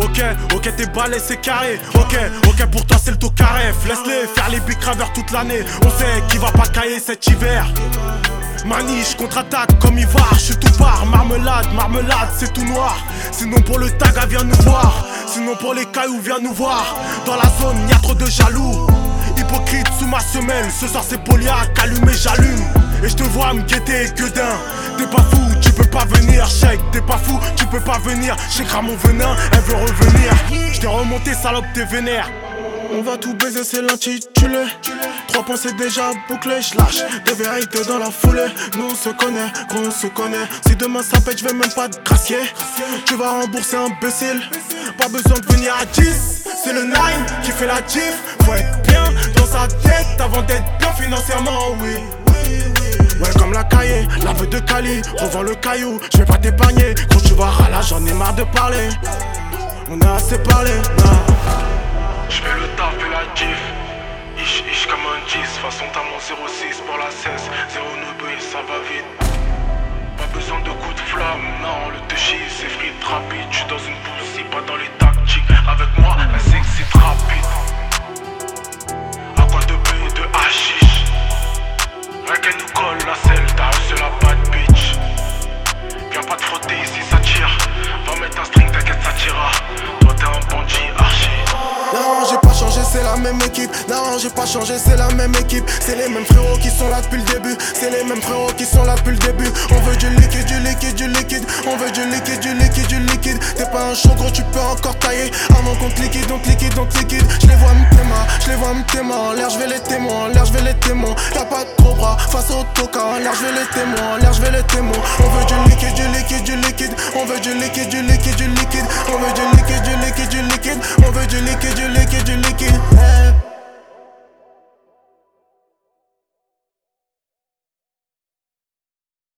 Ok, t'es balais, c'est carré. Ok, pour toi c'est le tout carré. Laisse-les faire les big graveurs toute l'année. On sait qui va pas cailler cet hiver. Maniche, contre-attaque comme Ivar, je suis tout part. Marmelade, c'est tout noir. Sinon pour le tag, viens nous voir. Sinon pour les cailloux, viens nous voir. Dans la zone, y'a trop de jaloux. Hypocrite sous ma semelle. Ce soir c'est Poliac, allume et j'allume. Et je te vois me guetter, gueudin. T'es pas fou, tu peux pas venir. Shake, t'es pas fou, tu peux pas venir. J'écrase mon venin, elle veut revenir. Je t'ai remonté, salope, t'es vénère. On va tout baiser, c'est l'intitulé. 3 points c'est déjà bouclé, j'lâche des vérités dans la foulée. Nous on se connaît, gros on se connaît. Si demain ça pète, j'vais même pas te gracier. Tu vas rembourser imbécile. Pas besoin de venir à 10. C'est le 9 qui fait la gif. Faut être bien dans sa tête avant d'être bien financièrement, oui. Ouais comme la cahier, la veuve de Cali. Revends le caillou, j'vais pas t'épargner. Quand tu vas râler, j'en ai marre de parler. On a assez parlé, nah. J'fais le taf et la gif. Ich comme un 10, façon t'as mon 06 pour la 16, 09 ça va vite. Pas besoin de coups de flamme, non, le touchy c'est frites rapide. J'suis dans une pussy, pas dans les tactiques. Avec moi, la sexy rapide. À quoi de B de hashish. Rien qu'elle nous colle la selle, t'as reçu la bad bitch. Viens pas te frotter ici, ça tire. Va mettre un string, t'inquiète, ça tira. Toi t'es un bandit archi. Non, j'ai pas changé, c'est la même équipe. Non, j'ai pas changé, c'est la même équipe. C'est les mêmes frérots qui sont là depuis le début. C'est les mêmes frérots qui sont là depuis le début. On veut du liquide, du liquide, du liquide. On veut du liquide, du liquide, du liquide. T'es pas un chaud gros, tu peux encore tailler. Avant qu'on te liquide, on te liquide, on te liquide. J'les vois me téma, j'les vois me téma. En l'air, j'vais les témoins, en l'air, j'vais les témoins. Y'a pas de gros bras face au toca. En l'air, j'vais les témoins, en l'air, j'vais les témoins. On veut du liquide, du liquide, du liquide. On veut du liquide, du liquide, du liquide. On veut du liquide, du liquide, du liquide. On veut du liquide, du liquide, du liquide.